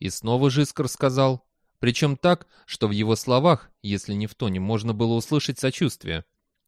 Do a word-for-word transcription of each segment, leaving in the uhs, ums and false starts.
И снова Жискар сказал, причем так, что в его словах, если не в тоне, можно было услышать сочувствие.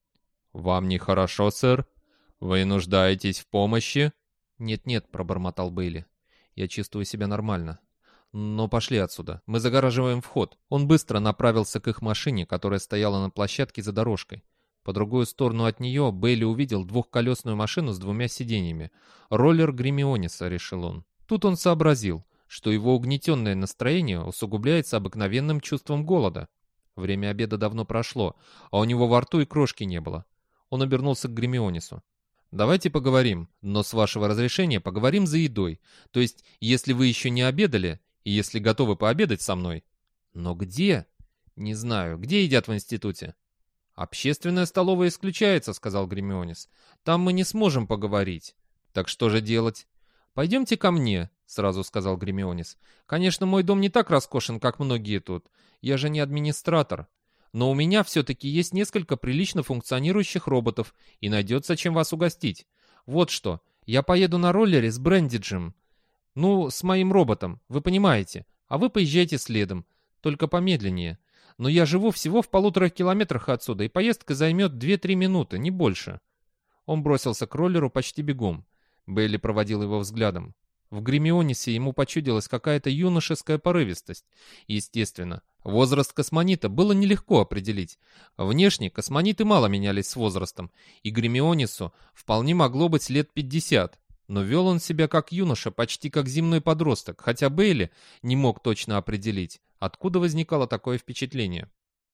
«Вам нехорошо, сэр? Вы нуждаетесь в помощи?» «Нет-нет», — пробормотал Бейли. «Я чувствую себя нормально. Но пошли отсюда. Мы загораживаем вход». Он быстро направился к их машине, которая стояла на площадке за дорожкой. По другую сторону от нее Бейли увидел двухколесную машину с двумя сиденьями. «Роллер Гримиониса», — решил он. Тут он сообразил, что его угнетенное настроение усугубляется обыкновенным чувством голода. Время обеда давно прошло, а у него во рту и крошки не было. Он обернулся к Гримионису. «Давайте поговорим, но с вашего разрешения поговорим за едой. То есть, если вы еще не обедали, и если готовы пообедать со мной». «Но где?» «Не знаю. Где едят в институте?» «Общественная столовая исключается», — сказал Гримионис. «Там мы не сможем поговорить». «Так что же делать?» «Пойдемте ко мне», — сразу сказал Гримионис. «Конечно, мой дом не так роскошен, как многие тут. Я же не администратор. Но у меня все-таки есть несколько прилично функционирующих роботов, и найдется чем вас угостить. Вот что, я поеду на роллере с Брендиджем. Ну, с моим роботом, вы понимаете. А вы поезжайте следом, только помедленнее. Но я живу всего в полутора километрах отсюда, и поездка займет две-три минуты, не больше». Он бросился к роллеру почти бегом. Бейли проводил его взглядом. В Гримионисе ему почудилась какая-то юношеская порывистость. Естественно, возраст космонита было нелегко определить. Внешне космониты мало менялись с возрастом, и Гримионису вполне могло быть лет пятьдесят. Но вел он себя как юноша, почти как земной подросток, хотя Бейли не мог точно определить, откуда возникало такое впечатление.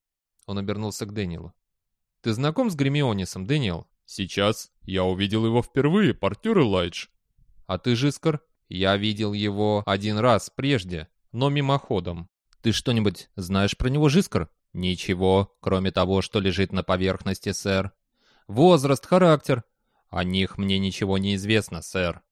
Он обернулся к Дэниелу. «Ты знаком с Гримионисом, Дэниел?» «Сейчас. Я увидел его впервые, партнер Элайдж». «А ты, Жискар?» «Я видел его один раз прежде, но мимоходом». «Ты что-нибудь знаешь про него, Жискар?» «Ничего, кроме того, что лежит на поверхности, сэр». «Возраст, характер?» «О них мне ничего не известно, сэр».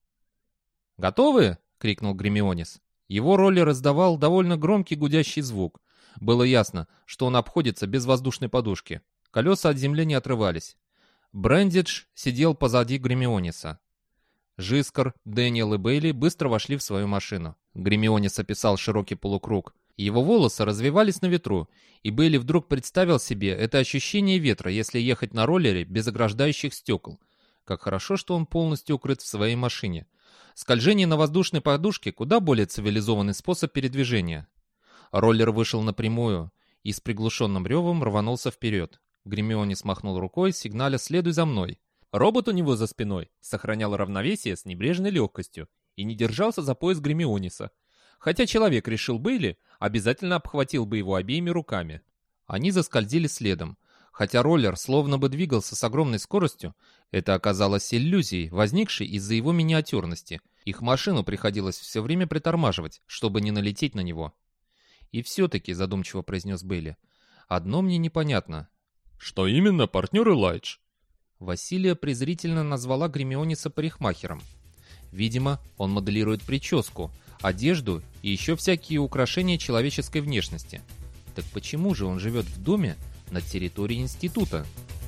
«Готовы?» — крикнул Гримионис. Его роллер раздавал довольно громкий гудящий звук. Было ясно, что он обходится без воздушной подушки. Колеса от земли не отрывались. Брендидж сидел позади Гримиониса. Жискар, Дэниел и Бейли быстро вошли в свою машину. Гримионис описал широкий полукруг. Его волосы развивались на ветру, и Бейли вдруг представил себе это ощущение ветра, если ехать на роллере без ограждающих стекол. Как хорошо, что он полностью укрыт в своей машине. Скольжение на воздушной подушке куда более цивилизованный способ передвижения. Роллер вышел напрямую и с приглушенным ревом рванулся вперед. Гримионис махнул рукой, сигналя «следуй за мной». Робот у него за спиной сохранял равновесие с небрежной легкостью и не держался за пояс Гримиониса. Хотя человек, решил Бейли, обязательно обхватил бы его обеими руками. Они заскользили следом. Хотя роллер словно бы двигался с огромной скоростью, это оказалось иллюзией, возникшей из-за его миниатюрности. Их машину приходилось все время притормаживать, чтобы не налететь на него. «И все-таки», — задумчиво произнес Бейли, — «одно мне непонятно». «Что именно, партнер Элайдж?» Василия презрительно назвала Гримиониса парикмахером. Видимо, он моделирует прическу, одежду и еще всякие украшения человеческой внешности. Так почему же он живет в доме на территории института?